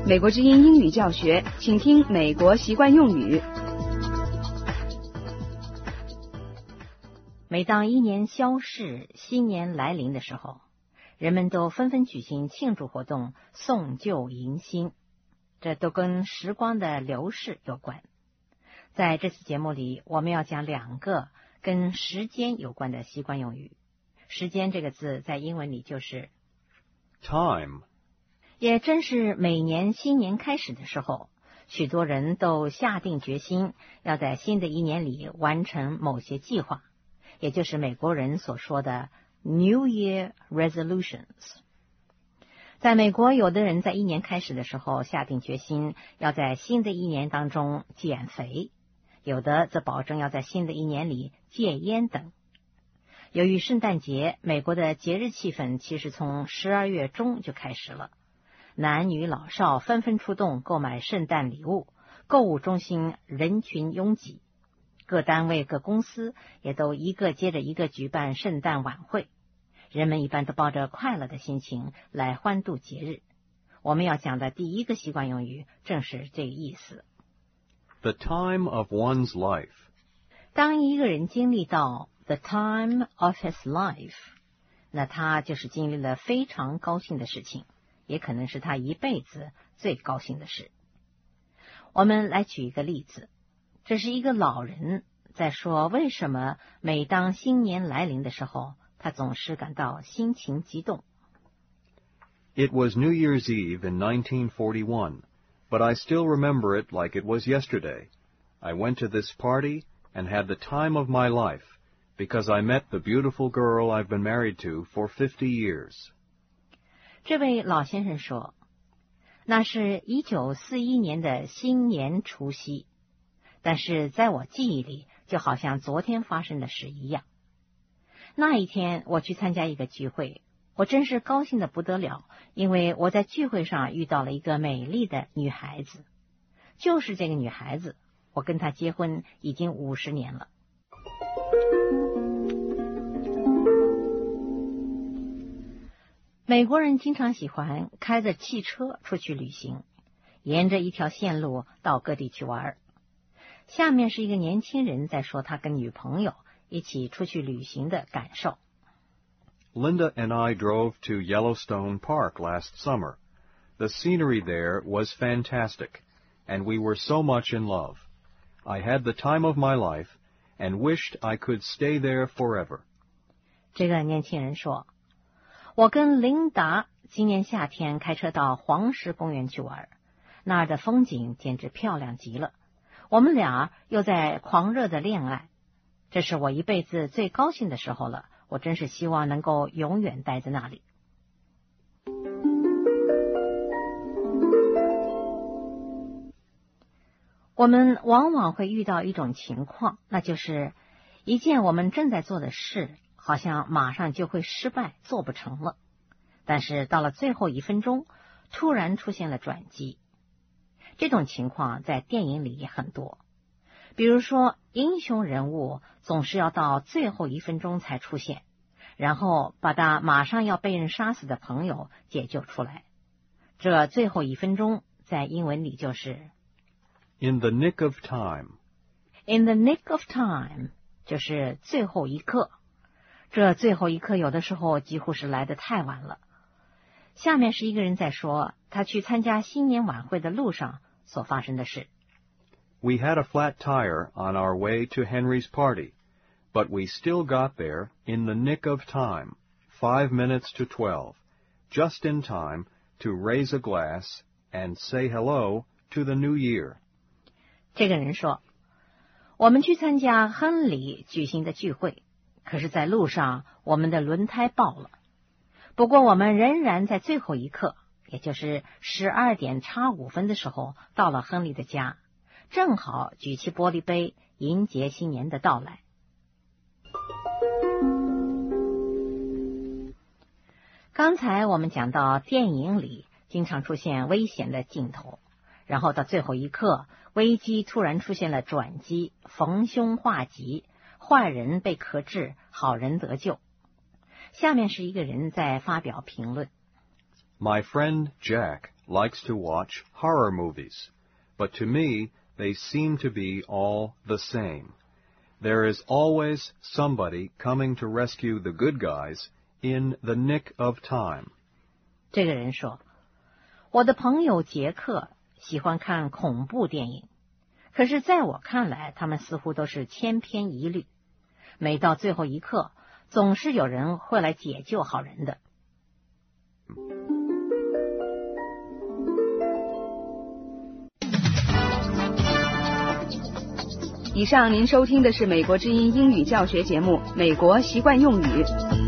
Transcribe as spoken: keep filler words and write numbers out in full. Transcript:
美国之音英语教学，请听美国习惯用语。 每当一年消逝，新年来临的时候，人们都纷纷举行庆祝活动，送旧迎新，这都跟时光的流逝有关。在这次节目里，我们要讲两个跟时间有关的习惯用语。时间这个字在英文里就是 time。 也正是每年新年开始的时候，许多人都下定决心要在新的一年里完成某些计划，也就是美国人所说的 New Year Resolutions。 在美国，有的人在一年开始的时候下定决心要在新的一年当中减肥，有的则保证要在新的一年里戒烟等。由于圣诞节，美国的节日气氛其实从十二月中就开始了，男女老少纷纷出动购买圣诞礼物，购物中心人群拥挤，各单位各公司也都一个接着一个举办圣诞晚会，人们一般都抱着快乐的心情来欢度节日。我们要讲的第一个习惯用语正是这个意思。 The time of one's life。 当一个人经历到 the time of his life， 那他就是经历了非常高兴的事情，也可能是他一辈子最高兴的事。我们来举一个例子，这是一个老人在说为什么每当新年来临的时候，他总是感到心情激动。 It was New Year's Eve in nineteen forty-one, but I still remember it like it was yesterday. I went to this party and had the time of my life, because I met the beautiful girl I've been married to for fifty years. 这位老先生说，那是一九四一年的新年除夕，但是在我记忆里就好像昨天发生的事一样。那一天我去参加一个聚会，我真是高兴得不得了，因为我在聚会上遇到了一个美丽的女孩子。就是这个女孩子，我跟她结婚已经五十年了。美国人经常喜欢开着汽车出去旅行，沿着一条线路到各地去玩。下面是一个年轻人在说他跟女朋友一起出去旅行的感受。 Linda and I drove to Yellowstone Park last summer. The scenery there was fantastic, and we were so much in love. I had the time of my life and wished I could stay there forever. 这个年轻人说，我跟琳达今年夏天开车到黄石公园去玩，那儿的风景简直漂亮极了。我们俩又在狂热的恋爱，这是我一辈子最高兴的时候了。我真是希望能够永远待在那里。我们往往会遇到一种情况，那就是一件我们正在做的事，好像马上就会失败，做不成了。但是到了最后一分钟，突然出现了转机。这种情况在电影里也很多。比如说，英雄人物总是要到最后一分钟才出现，然后把他马上要被人杀死的朋友解救出来。这最后一分钟在英文里就是 In the nick of time. In the nick of time 就是最后一刻。这最后一刻有的时候几乎是来得太晚了。下面是一个人在说他去参加新年晚会的路上所发生的事。 We had a flat tire on our way to Henry's party, but we still got there in the nick of time, five minutes to twelve, just in time to raise a glass and say hello to the new year. 这个人说，我们去参加亨利举行的聚会，可是在路上我们的轮胎爆了。不过我们仍然在最后一刻，也就是十二点差五分的时候到了亨利的家，正好举起玻璃杯迎接新年的到来。刚才我们讲到电影里经常出现危险的镜头，然后到最后一刻，危机突然出现了转机，逢凶化吉，坏人被克制，好人得救。下面是一个人在发表评论。 My friend Jack likes to watch horror movies, but to me, they seem to be all the same. There is always somebody coming to rescue the good guys in the nick of time. 这个人说，我的朋友杰克喜欢看恐怖电影，可是在我看来，他们似乎都是千篇一律。每到最后一刻，总是有人会来解救好人的。 以上您收听的是美国之音英语教学节目《美国习惯用语》。